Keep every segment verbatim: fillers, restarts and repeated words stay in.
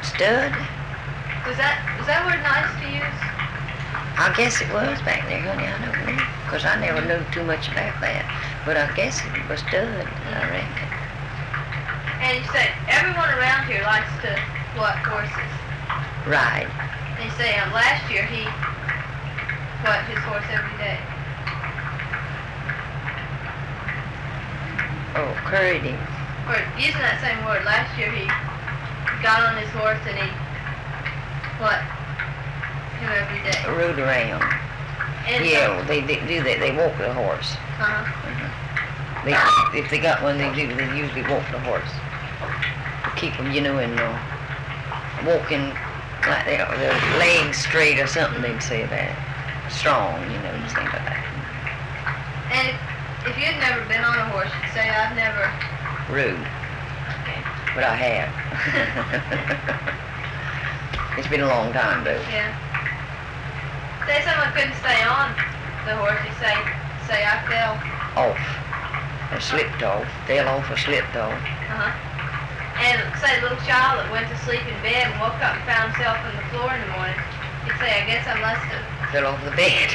Stud? Was that was that word nice to use? I guess it was back there, honey. I don't know. Because I never knew too much about that. But I guess it was stud, I reckon. And you say everyone around here likes to what horses? Right. And you say um, last year he what his horse every day. Oh, curried him. Or using that same word, last year he got on his horse and he what him every day. Rode around. And Yeah, um, they, they do that. They walk the horse. uh-huh. Uh-huh. They, if they got one, they do. They usually walk the horse. To keep them, you know, in uh, walking like they, their legs straight or something. They'd say that. Strong, you know, just think of that. And if, if you'd never been on a horse, you'd say I've never. Rude, Okay. but I have. It's been a long time, though. Yeah. Say someone couldn't stay on the horse, you say say I fell. Off. Or slipped off. Fell off or slipped off. Uh-huh. And say a little child that went to sleep in bed and woke up and found himself on the floor in the morning, you'd say, I guess I must have. Fell off the bed.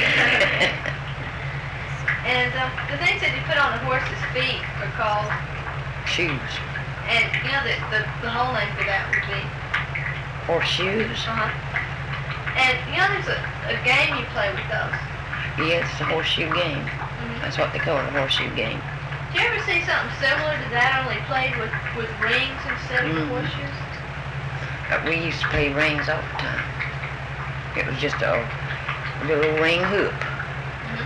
And um, the things that you put on a horse's feet are called, Shoes. and you know the, the, the whole name for that would be, Horseshoes. uh-huh. And you know there's a, a game you play with those. Yeah, it's a horseshoe game. Mm-hmm. That's what they call it, a horseshoe game. Did you ever see something similar to that, only played with, with rings instead of Mhm. horseshoes? Uh, we used to play rings all the time. It was just a little ring hoop. Mm-hmm.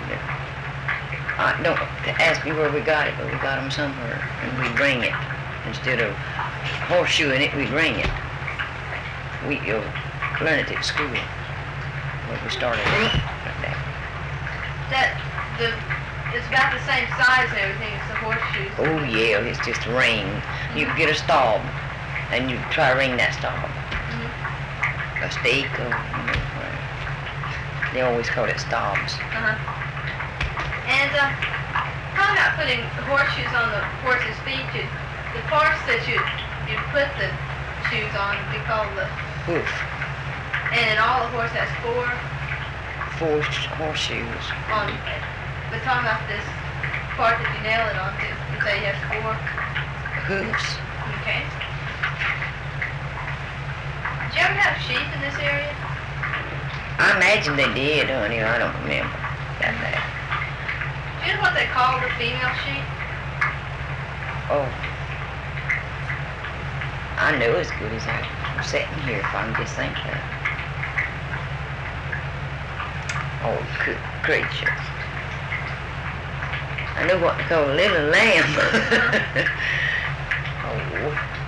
I don't ask me where we got it, but we got them somewhere, and we'd ring it. Instead of horseshoeing it, we'd ring it. We uh, learned it at school. When we started like that. That the it's about the same size and everything as the horseshoes. Oh yeah, it's just a ring. You could get a stop, and you try to ring that stop. Mm-hmm. A stake, or you know, whatever. They always call it stobs. Uh-huh. And uh, talking about putting horseshoes on the horse's feet, you, the parts that you you put the shoes on would be called the, Hoof. and in all the horse has four Four sh- horseshoes. on. But talking about this part that you nail it onto, you say he has four. Hoofs. Okay. Did you ever have sheep in this area? I imagine they did, honey. I don't remember that bad. Do you know what they call the female sheep? Oh. I know as good as I'm sitting here if I can just think of it. Oh, good gracious. I know what they call a little lamb. Oh,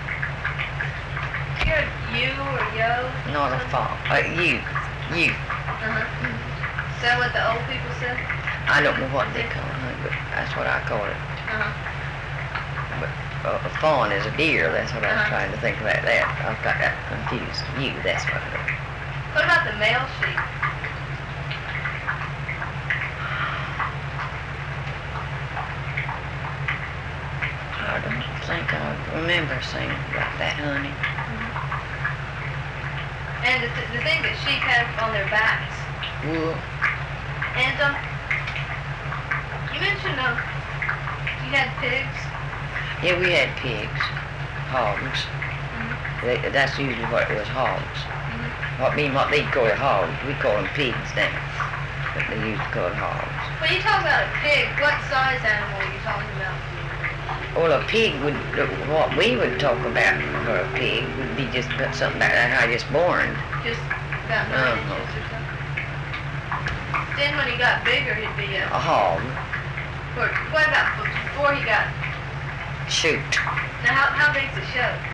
You're you or yo? not a fault. Uh, you. You. Uh-huh. Is that what the old people said? I don't know what they call it, but that's what I call it. Uh-huh. But uh, a fawn is a deer. That's what I was Uh-huh. trying to think about that. I've got that confused. You, that's what it is. What about the male sheep? I don't think I remember saying about that, honey. And the, th- the thing that sheep have on their backs. Wool. And um, you mentioned um, you had pigs. Yeah, we had pigs. Hogs. They, that's usually what it was, hogs. What mean what they call it hogs. We call them pigs now. But they used to call it hogs. When you talk about a pig, what size animal are you talking about? Well, a pig would, what we would talk about for a pig would be just about something about how just born. Just about nine Uh-huh. inches or something. Then when he got bigger, he'd be a. A hog. Or what about before he got? Shoot. Now, how how big's a show?